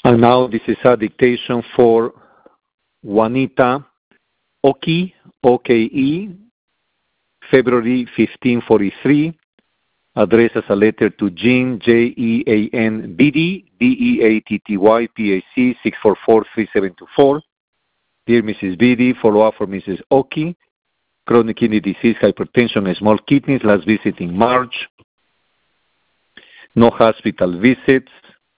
And now this is a dictation for Juanita Oke, O-K-E, February 1543, addressed as a letter to Jean, Jean Beatty, Deatty, PAC 6443724. Dear Mrs. Beatty, follow-up for Mrs. Oke, chronic kidney disease, hypertension, and small kidneys, last visit in March. No hospital visits.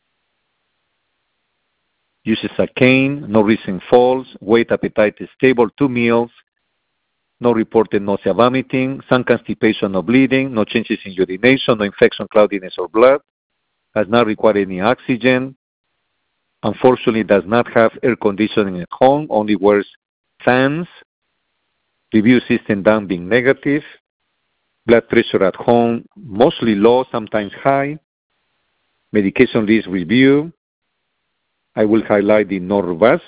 Uses a cane, no recent falls, weight, appetite is stable, 2 meals, no reported nausea, vomiting, some constipation, no bleeding, no changes in urination, no infection, cloudiness, or blood, has not required any oxygen, unfortunately does not have air conditioning at home, only wears fans, review system down being negative, blood pressure at home mostly low, sometimes high, medication list review. I will highlight the Norvasc.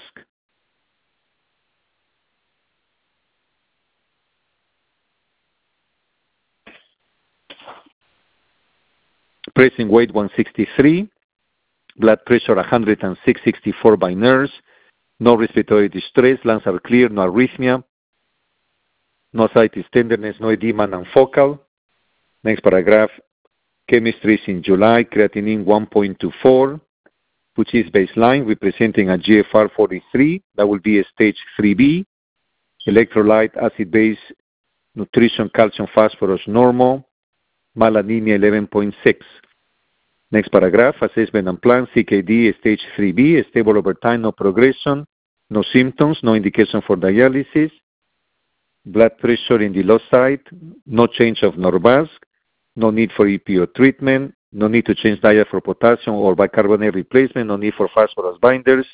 Pressing weight 163, blood pressure 106/64 by nurse, no respiratory distress, lungs are clear, no arrhythmia, no ascites tenderness, no edema, non-focal. Next paragraph, chemistry is in July, creatinine 1.24, which is baseline, representing a GFR 43. That will be a stage 3B. Electrolyte, acid-base, nutrition, calcium, phosphorus, normal. Malanemia 11.6. Next paragraph, assessment and plan, CKD, stage 3B, stable over time, no progression, no symptoms, no indication for dialysis. Blood pressure in the low side, no change of Norvasc, no need for EPO treatment, no need to change diet for potassium or bicarbonate replacement, no need for phosphorus binders.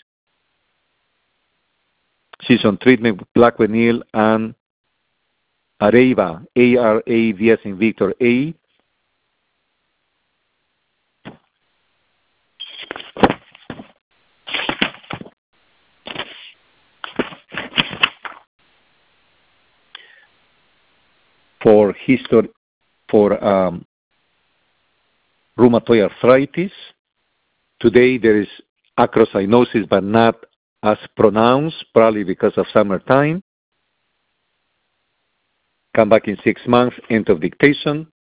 She's on treatment with Plaquenil and Arava, A-R-A-V as in Victor, A. For history, for rheumatoid arthritis. Today there is acrocyanosis, but not as pronounced, probably because of summertime. Come back in 6 months, end of dictation.